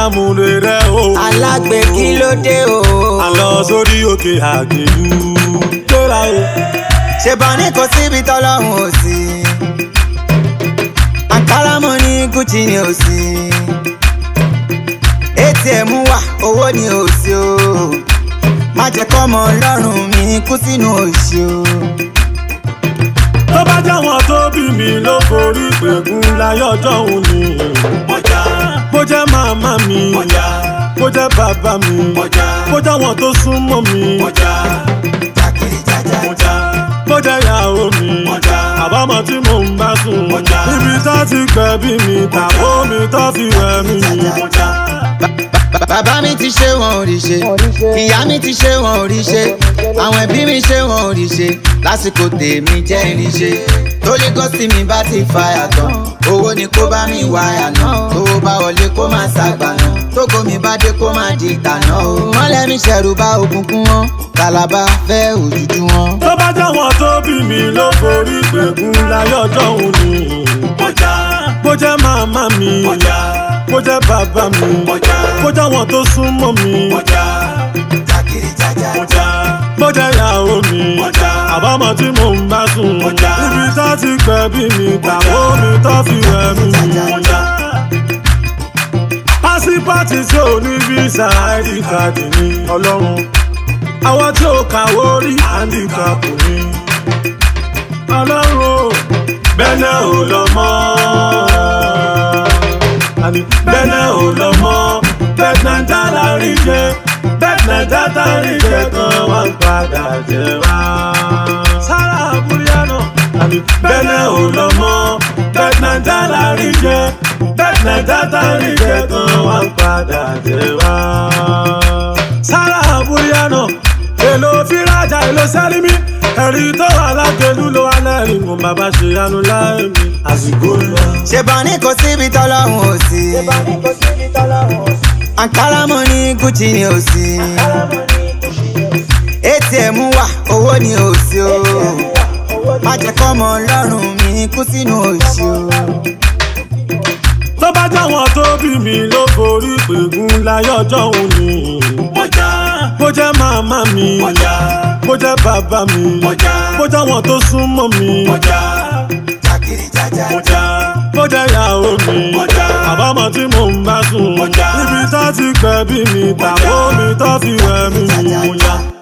àmúre rẹ o. alágbe kí ló dé o. a lọ sórí òkè àgbélú tóra o. ṣèbọn ní kò síbi tọ́lọ́run ò sí. àǹkárá mo ní Gucci ni ò sí. ATM wà owó ni ò sí o. má jẹ́ kọ́mọ ọlọ́run mi kú sínú òṣì o. tó bá jẹ́ wọn tó bí mi ló forí gbẹ̀gùn láyé ọjọ́ òun ni. mọ̀já bó jẹ́ màmá mi. mọ̀já bó jẹ́ bàbá mi. mọ̀já bó jẹ́ wọn tó súnmọ́ mi. mọ̀já jákèrè jájá. mọ̀já bó jẹ́ ìyàwó mi. mọ̀já àbámọ̀ tí mò ń bá sùn. mọ̀já ibi tó ti gbẹ̀bí mi tàbó mi tó fi wẹ̀ mí. mọ̀já. Bàbá mi ti ṣe wọn ò rí ṣe, ìyá mi ti ṣe wọn ò rí ṣe, àwọn ẹbí mi ṣe wọn ò rí ṣe, lásìkò tèmi jẹ́ ìrí ṣe. Torí gọ́sì mi bá ti fàyà tán, owó ni kó bá mi wáyà náà, owó bá wọlé kó má ṣàgbà náà, tógo mi bá dé kó má di ìtànà o. Wọ́n lẹ́mí ṣẹ̀rù bá òkùnkùn wọn, Kàlàbá fẹ́ òjújú wọn. tó bá jẹ́ wọn tó bí mi ló forí gbẹ̀gùn láyé ọjọ́ òun ni. mọ̀já bó jẹ́ màmá mi. mọ̀já bó jẹ́ bàbá mi. mọ̀já bó jẹ́ wọn tó súnmọ́ mi. mọ̀já jákèrè jájá. mọ̀já bó jẹ́ ìyàwó mi. mọ̀já àbámọ̀ tí mò ń bá sùn. mọ̀já ibi tó ti gbẹ̀bí mi tàbó mi tó fi wẹ̀ mí. mọ̀já pásípàtì tí ò ní físà ID card ní ọlọ́run àwọn tí ò kàwó rí handicap ní ọlọ́run bẹ́ẹ̀ ò lọ mọ́ bẹ́ẹ̀ ò lọ mọ́ bẹ́ẹ̀ náà dálárí jẹ́ bẹ́ẹ̀ náà dálárí jẹ́ kan wá ń padà jẹ́ wá. sára àbúrò náà bẹ́ẹ̀ ò lọ mọ́ bẹ́ẹ̀ náà dálárí jẹ́ bẹ́ẹ̀ náà dálárí jẹ́ kan wá ń padà jẹ́ wá. sára àbúrò náà èlò fírájà èlò sẹ́límì ẹ̀rí tó wà lágbèlú ló wà lẹ́rìn mú bàbá ṣe yanu láì mi àsìkò lọ. ṣèbọn ní kò síbi tọ́lọ́run ò sí. àǹkárá mo ní Gucci ni ò sí. ATM wà owó ni ò sí o. má jẹ́ kọ́mọ ọlọ́run mi kú sínú òṣì o. tó bá jẹ́ wọn tó bí mi ló forí gbẹ̀gùn láyé ọjọ́ òun ni. mọ̀já bó jẹ́ màmá mi. mọ̀já bó jẹ́ bàbá mi. mọ̀já bó jẹ́ wọn tó súnmọ́ mi. mọ̀já jákèrè jájá. mọ̀já bó jẹ́ ìyàwó mi. mọ̀já àbámọ̀ tí mò ń bá sùn. mọ̀já ibi tó ti gbẹ̀bí mi tàbó mi tó fi wẹ̀ mí. mọ̀já.